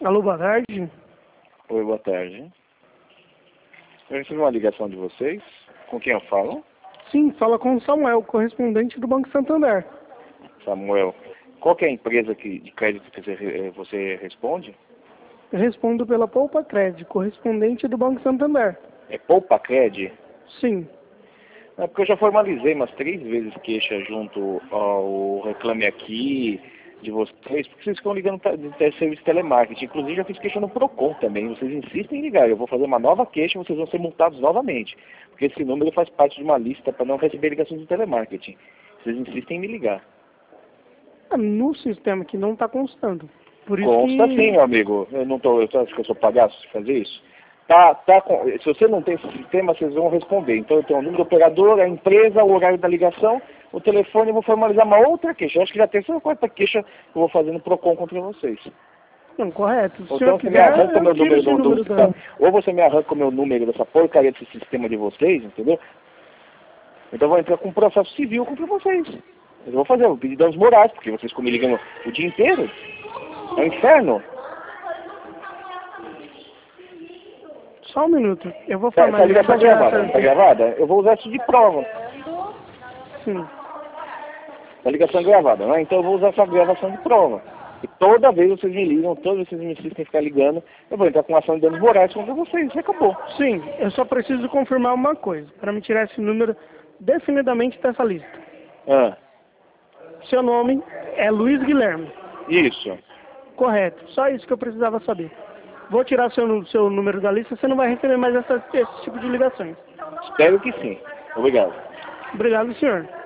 Alô, boa tarde. Oi, boa tarde. Eu recebi uma ligação de vocês. Com quem eu falo? Sim, fala com o Samuel, correspondente do Banco Santander. Samuel. Qual que é a empresa de crédito que você responde? Eu respondo pela Poupa Cred, correspondente do Banco Santander. É Poupa Cred? Sim. É porque eu já formalizei umas 3 vezes queixa junto ao Reclame Aqui de vocês, porque vocês ficam ligando de serviço de telemarketing. Inclusive já fiz queixa no Procon também. Vocês insistem em ligar. Eu vou fazer uma nova queixa e vocês vão ser multados novamente. Porque esse número faz parte de uma lista para não receber ligações de telemarketing. Vocês insistem em me ligar. No sistema que não está constando. Por isso Consta que... sim, meu amigo. Eu acho que eu sou palhaço de fazer isso. Se você não tem esse sistema, vocês vão responder. Então eu tenho o número do operador, a empresa, o horário da ligação, o telefone, eu vou formalizar uma outra queixa. Eu acho que já é a terceira ou quarta queixa que eu vou fazer no Procon contra vocês. Não, correto. Se o Ou senhor então você me quiser, arranca o meu eu tiro esse número da... Ou você me arranca o meu número dessa porcaria desse sistema de vocês, entendeu? Então eu vou entrar com um processo civil contra vocês. Eu vou pedir danos morais, porque vocês ficam me ligando o dia inteiro. É um inferno. Só um minuto. Eu vou Essa formalizar ligação pra tirar gravada, essa... tá gravada? Eu vou usar isso de prova. Sim. A ligação gravada, né? Então eu vou usar essa gravação de prova. E toda vez vocês me ligam, toda vez vocês me insistem em ficar ligando, eu vou entrar com ação de danos morais contra vocês. E acabou. Sim, eu só preciso confirmar uma coisa, para me tirar esse número definitivamente dessa lista. Ah, Seu nome é Luiz Guilherme. isso. Correto. Só isso que eu precisava saber. Vou tirar seu número da lista, você não vai receber mais esse tipo de ligações. Espero que sim. Obrigado. Obrigado, senhor.